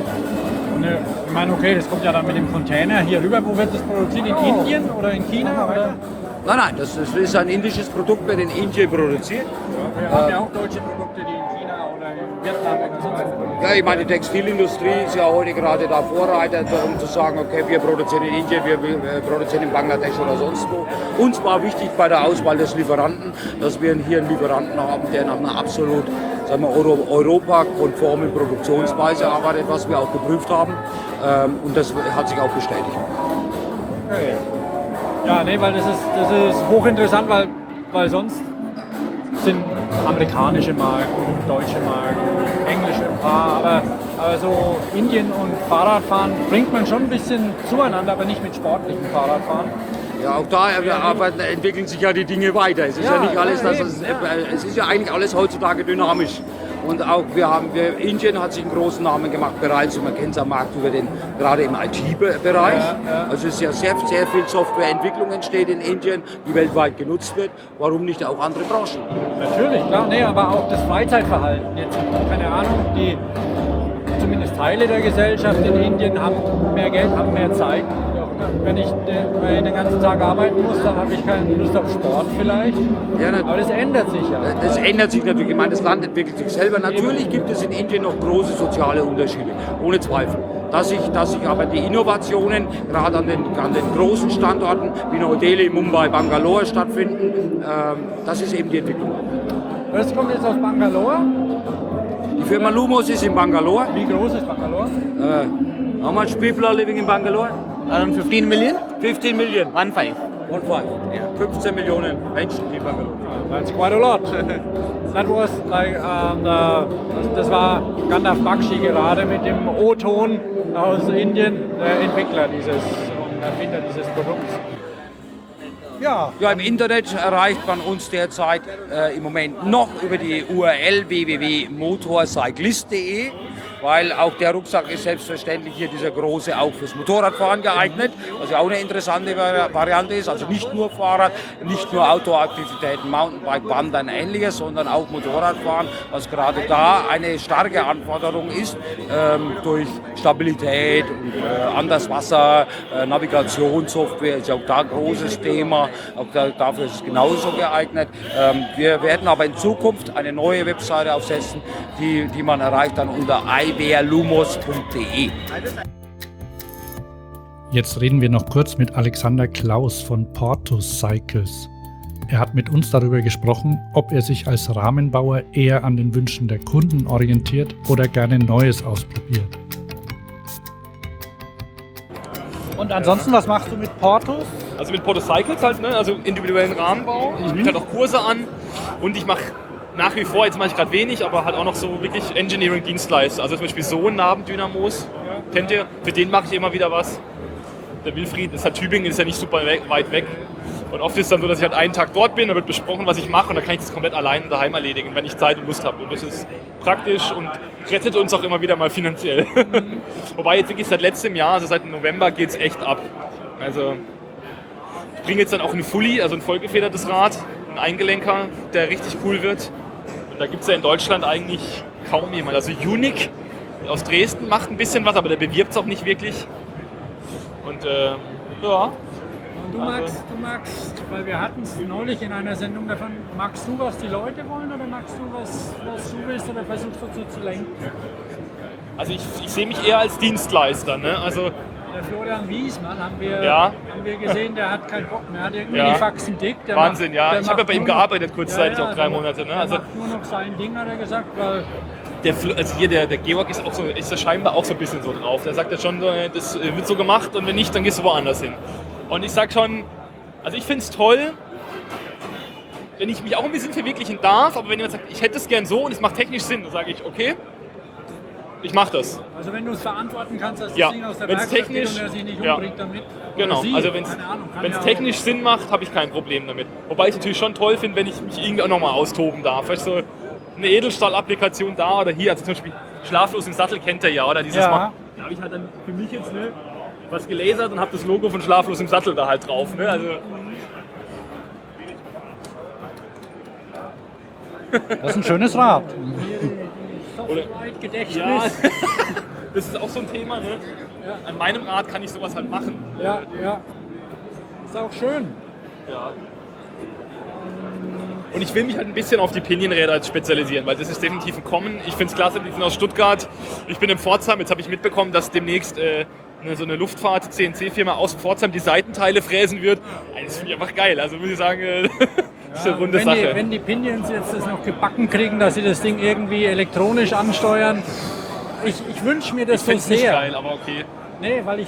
Ich meine, okay, das kommt ja dann mit dem Container hier rüber. Wo wird das produziert? In Indien oder in China? Oder? Nein, das ist ein indisches Produkt, wird in Indien produziert. Wir haben ja auch deutsche Produkte, die in China oder in Vietnam und so weiter. Ja, ich meine, die Textilindustrie ist ja heute gerade da Vorreiter, um zu sagen, okay, wir produzieren in Indien, wir produzieren in Bangladesch oder sonst wo. Uns war wichtig bei der Auswahl des Lieferanten, dass wir hier einen Lieferanten haben, der nach einer absolut europakonformen Produktionsweise arbeitet, was wir auch geprüft haben. Und das hat sich auch bestätigt. Okay. Ja, nee, weil das ist hochinteressant, weil sonst sind amerikanische Marken, deutsche Marken, englische ein paar, aber so Indien und Fahrradfahren bringt man schon ein bisschen zueinander, aber nicht mit sportlichem Fahrradfahren. Ja, auch da entwickeln sich ja die Dinge weiter. Es ist ja nicht alles, es ist ja eigentlich alles heutzutage dynamisch. Und auch Indien hat sich einen großen Namen gemacht bereits und man kennt es am Markt gerade im IT-Bereich. Ja. Also es ist ja sehr viel Softwareentwicklung entsteht in Indien, die weltweit genutzt wird. Warum nicht auch andere Branchen? Natürlich, klar, nee, aber auch das Freizeitverhalten. Jetzt, keine Ahnung, zumindest Teile der Gesellschaft in Indien haben mehr Geld, haben mehr Zeit. Wenn ich den ganzen Tag arbeiten muss, dann habe ich keine Lust auf Sport vielleicht. Ja, aber das ändert sich ja. Das ändert sich natürlich. Ich meine, das Land entwickelt sich selber. Natürlich gibt es in Indien noch große soziale Unterschiede, ohne Zweifel. Dass sich aber die Innovationen gerade an den großen Standorten wie Neu-Delhi, Mumbai, Bangalore stattfinden, das ist eben die Entwicklung. Das kommt jetzt aus Bangalore. Die Firma Lumos ist in Bangalore. Wie groß ist Bangalore? How much people are living in Bangalore? Around 15 million? 15 million. 1.5. 15 Millionen Menschen in Bangalore. That's quite a lot. That was like, das war Gandalf Bakshi gerade mit dem O-Ton aus Indien, der Entwickler Erfinder dieses Produkts. Ja. Ja, im Internet erreicht man uns derzeit im Moment noch über die URL www.motorcyclist.de. weil auch der Rucksack ist selbstverständlich hier dieser große auch fürs Motorradfahren geeignet, was ja auch eine interessante Variante ist. Also nicht nur Fahrrad, nicht nur Outdoor-Aktivitäten, Mountainbike, Wandern, ähnliches, sondern auch Motorradfahren, was gerade da eine starke Anforderung ist, durch Stabilität und an das Wasser, Navigationssoftware ist ja auch da ein großes Thema, auch dafür ist es genauso geeignet. Wir werden aber in Zukunft eine neue Webseite aufsetzen, die man erreicht dann unter iwearlumos.de. Jetzt reden wir noch kurz mit Alexander Klaus von Portus Cycles. Er hat mit uns darüber gesprochen, ob er sich als Rahmenbauer eher an den Wünschen der Kunden orientiert oder gerne Neues ausprobiert. Und ansonsten, was machst du mit Portus? Also mit Portus Cycles halt, ne? Also individuellen Rahmenbau. Ich biete halt auch Kurse an und ich mache nach wie vor, jetzt mache ich gerade wenig, aber halt auch noch so wirklich Engineering-Dienstleister. Also zum Beispiel Sohn-Nabendynamos, kennt ihr? Für den mache ich immer wieder was. Der Wilfried ist halt Tübingen, ist ja nicht super weit weg. Und oft ist es dann so, dass ich halt einen Tag dort bin, da wird besprochen, was ich mache und dann kann ich das komplett allein daheim erledigen, wenn ich Zeit und Lust habe. Und das ist praktisch und rettet uns auch immer wieder mal finanziell. Wobei jetzt wirklich seit letztem Jahr, also seit November, geht es echt ab. Also ich bringe jetzt dann auch einen Fully, also ein vollgefedertes Rad, einen Eingelenker, der richtig cool wird. Und da gibt es ja in Deutschland eigentlich kaum jemand. Also Unique aus Dresden macht ein bisschen was, aber der bewirbt es auch nicht wirklich. Und ja. Du magst, weil wir hatten es neulich in einer Sendung davon, magst du, was die Leute wollen oder magst du, was du willst oder versuchst du zu lenken? Also ich sehe mich eher als Dienstleister, ne? Also der Florian Wiesmann haben wir gesehen, der hat keinen Bock mehr, hat irgendwie die Faxen dick. Wahnsinn, ich habe ja bei ihm gearbeitet kurzzeitig, auch 3 Monate. Ne? Also macht nur noch sein Ding, hat er gesagt, weil... Der Georg ist auch so, ist ja scheinbar auch so ein bisschen so drauf. Der sagt ja schon, das wird so gemacht und wenn nicht, dann gehst du woanders hin. Und ich sag schon, also ich finde es toll, wenn ich mich auch ein bisschen verwirklichen darf, aber wenn jemand sagt, ich hätte es gern so und es macht technisch Sinn, dann sage ich, okay, ich mache das. Also wenn du es verantworten kannst, dass das Ding aus der Werkstatt geht und er sich nicht umbringt damit. Genau, also wenn es technisch Sinn macht, habe ich kein Problem damit. Wobei ich es natürlich schon toll finde, wenn ich mich irgendwie auch nochmal austoben darf. Weißt du, so eine Edelstahl-Applikation da oder hier, also zum Beispiel Schlaflos im Sattel kennt ihr ja, oder? Dieses Mal. Da habe ich halt dann für mich jetzt was gelasert und habe das Logo von Schlaflos im Sattel da halt drauf. Ne? Also das ist ein schönes Rad. Gedächtnis. Ja, das ist auch so ein Thema. Ne? Ja. An meinem Rad kann ich sowas halt machen. Ja. Ist auch schön. Ja. Und ich will mich halt ein bisschen auf die Pinienräder jetzt spezialisieren, weil das ist definitiv ein Kommen. Ich finde es klasse, die sind aus Stuttgart. Ich bin in Pforzheim, jetzt habe ich mitbekommen, dass demnächst so eine Luftfahrt-CNC-Firma aus Pforzheim die Seitenteile fräsen wird. Das finde ich einfach geil, also muss ich sagen, das ist eine runde Sache. Wenn die Pinions jetzt das noch gebacken kriegen, dass sie das Ding irgendwie elektronisch ansteuern, ich wünsche mir das so sehr. Ich finde es nicht geil, aber okay. Nee, weil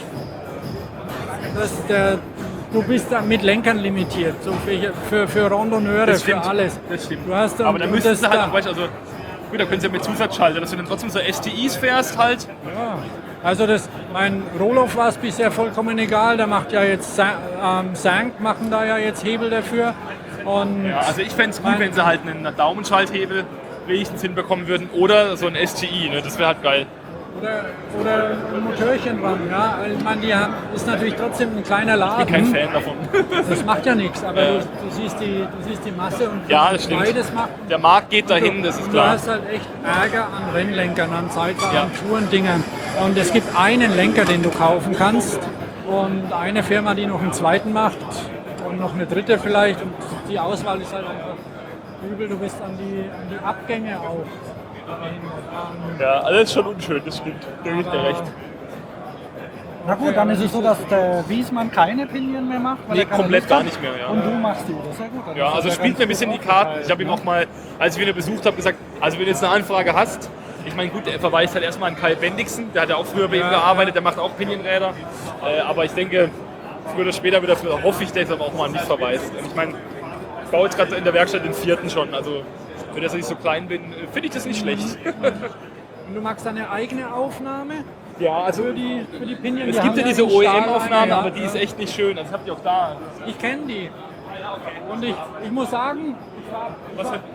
du bist da mit Lenkern limitiert, so für Randonneure, für alles. Das stimmt. Du hast aber da müssen sie halt, weißt du, also gut, da können sie ja mit Zusatzschalter, dass du dann trotzdem so STIs fährst halt. Ja. Also mein Roloff war es bisher vollkommen egal, der macht ja jetzt, Sank machen da ja jetzt Hebel dafür. Und ja, also ich fände es gut, wenn sie halt einen Daumenschalthebel wenigstens hinbekommen würden oder so ein STI, ne? Das wäre halt geil. Oder ein Motörchen dran, ja. Ich meine, ist natürlich trotzdem ein kleiner Laden. Ich bin kein Fan davon. Das macht ja nichts, aber du siehst die Masse und das stimmt. Beides macht. Der Markt geht dahin, das ist klar. Du hast halt echt Ärger an Rennlenkern, an Touren-Dingern. Und es gibt einen Lenker, den du kaufen kannst und eine Firma, die noch einen zweiten macht und noch eine dritte vielleicht. Und die Auswahl ist halt einfach übel. Du bist an die Abgänge auch. Ja, alles schon unschön, das stimmt. Da gibt er recht. Na gut, dann ist es so, dass der Wiesmann keine Pinien mehr macht. Nee, komplett gar nicht mehr, ja. Und du machst die, das ist ja gut. Ja, also spielt mir ein bisschen die Karten. Ich habe ihm auch mal, als ich ihn besucht habe, gesagt, also wenn du jetzt eine Anfrage hast, ich meine gut, er verweist halt erstmal an Kai Bendixen, der hat ja auch früher bei ihm gearbeitet, der macht auch Pinienräder. Aber ich denke, früher oder später wird er, hoffe ich, dass er auch mal an mich verweist. Ich meine, ich baue jetzt gerade in der Werkstatt den 4. schon, also wenn ich so klein bin, finde ich das nicht schlecht. Und du magst deine eigene Aufnahme? Ja, also für die Pinien. Es gibt ja diese OEM-Aufnahme, aber die ist echt nicht schön. Also habt ihr auch da. Ich kenne die. Und ich muss sagen,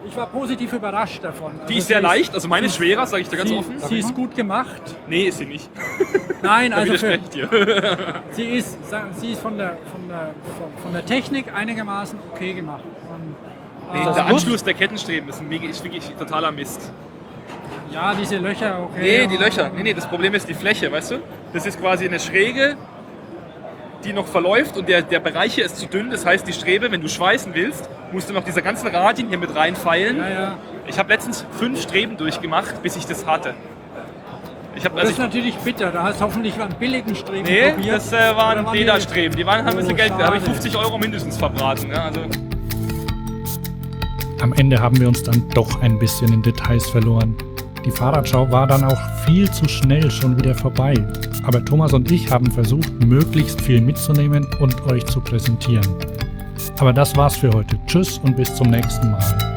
Ich war positiv überrascht davon. Die ist sehr leicht, also meine ist schwerer, sage ich dir ganz offen. Sie ist gut gemacht. Nee, ist sie nicht. Nein, Da also widerspreche ich dir. sie ist von der Technik einigermaßen okay gemacht. Und, Nee, der Anschluss der Kettenstreben ist wirklich totaler Mist. ja, diese Löcher, okay. Nee, die Löcher. Nee, das Problem ist die Fläche, weißt du? Das ist quasi eine Schräge, die noch verläuft und der Bereich hier ist zu dünn. Das heißt, die Strebe, wenn du schweißen willst, musst du noch diese ganzen Radien hier mit reinfeilen. Ja. Ich habe letztens 5 Streben durchgemacht, bis ich das hatte. Das ist natürlich bitter, da hast du hoffentlich einen billigen Streben Nee, probiert. das waren Oder Lederstreben. Die haben ein bisschen Geld, da habe ich schade. 50 € mindestens verbraten. Ja, also. Am Ende haben wir uns dann doch ein bisschen in Details verloren. Die Fahrradschau war dann auch viel zu schnell schon wieder vorbei. Aber Thomas und ich haben versucht, möglichst viel mitzunehmen und euch zu präsentieren. Aber das war's für heute. Tschüss und bis zum nächsten Mal.